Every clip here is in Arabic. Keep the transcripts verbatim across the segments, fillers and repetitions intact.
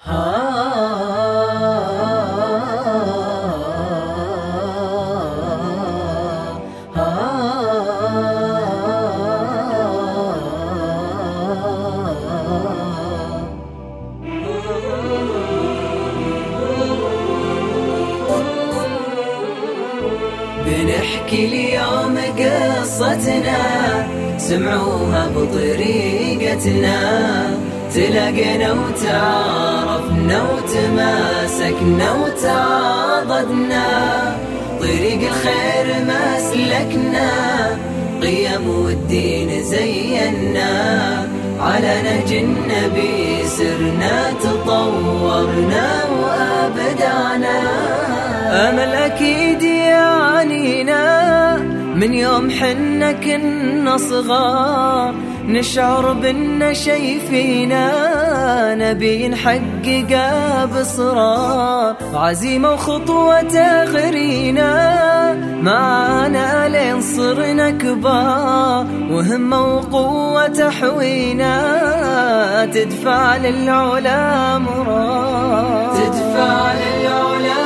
بنحكي اليوم قصتنا سمعوها بطريقتنا، تلاقينا وتعارفنا وتماسكنا وتعاضدنا، طريق الخير مسلكنا، قيم والدين زينا، على نهج النبي سرنا تطورنا وأبدعنا. أمل أكيد يعنينا من يوم حنا كنا صغار، نشعر بأن شي فينا نبي نحققه بإصرار، عزيمة وخطوة تغرينا معانا لين صرنا كبار، وهمة وقوة تحوينا تدفع للعلا مرار، تدفع للعلا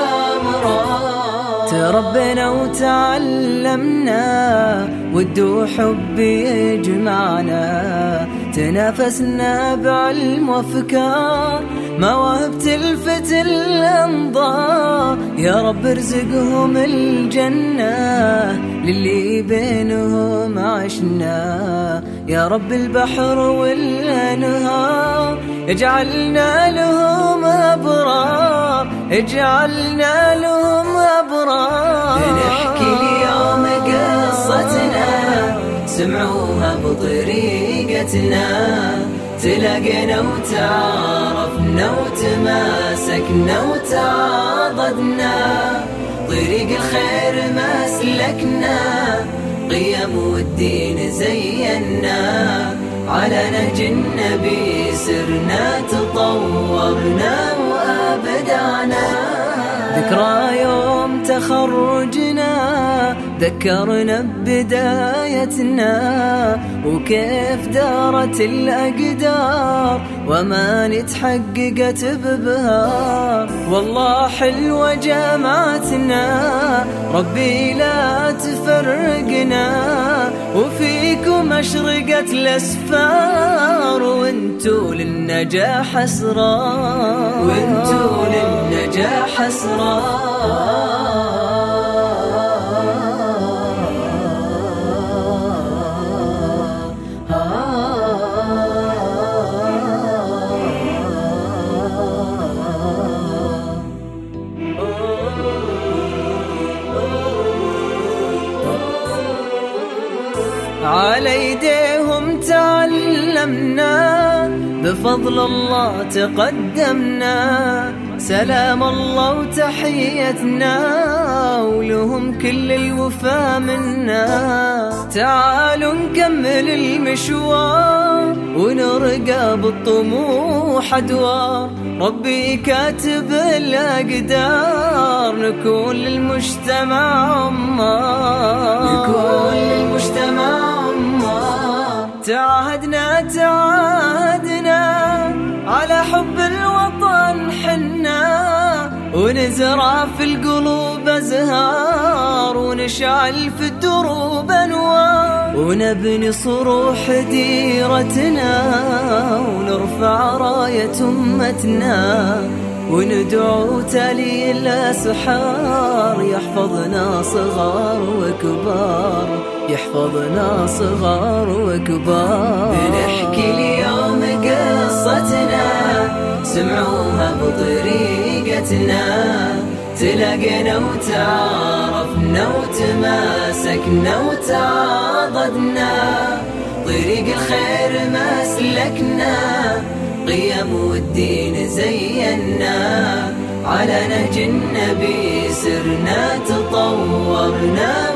تربنا وتعلمنا ود وحب يجمعنا، تنافسنا بعلم وافكار، مواهب تلفت الانظار، يا رب ارزقهم الجنة للي بينهم عشنا، يا رب البحر والانهار اجعلنا لهم ابرار، اجعلنا لهم أبرار. بنحكي اليوم قصتنا سمعوها بطريقتنا، تلاقينا وتعارفنا وتماسكنا وتعاضدنا، طريق الخير مسلكنا، قيم والدين زينا، على نهج النبي سرنا تطورنا وأبدعنا. ذكرى يوم تخرجنا ذكرنا ببدايتنا، وكيف دارت الأقدار وما نتحققت ببهار، والله حلوة جماعتنا ربي لا تفرقنا، وفيكم أشرقت الأسفار، وانتو للنجاح أسرار، وانتو للنجاح أسرار. على ايديهم تعلمنا بفضل الله تقدمنا، سلام الله وتحيتنا ولهم كل الوفا منا، تعالوا نكمل المشوار ونرقى بالطموح أدوار، ربي كاتب الأقدار نكون للمجتمع عمار، نكون للمجتمع عمار، تعهدنا تعهدنا على حب الوطن حنا، ونزرع في القلوب أزهار، ونشعل في الدروب أنوار، ونبني صروح ديرتنا، ونرفع راية أمتنا، وندعو تالي الأسحار، يحفظنا صغار وكبار، يحفظنا صغار وكبار. بنحكي اليوم قصتنا سمعوها بطريقتنا، تلاقينا وتعارفنا وتماسكنا وتعاضدنا، طريق الخير مسلكنا، قيم والدين زينا، على نهج النبي سرنا تطورنا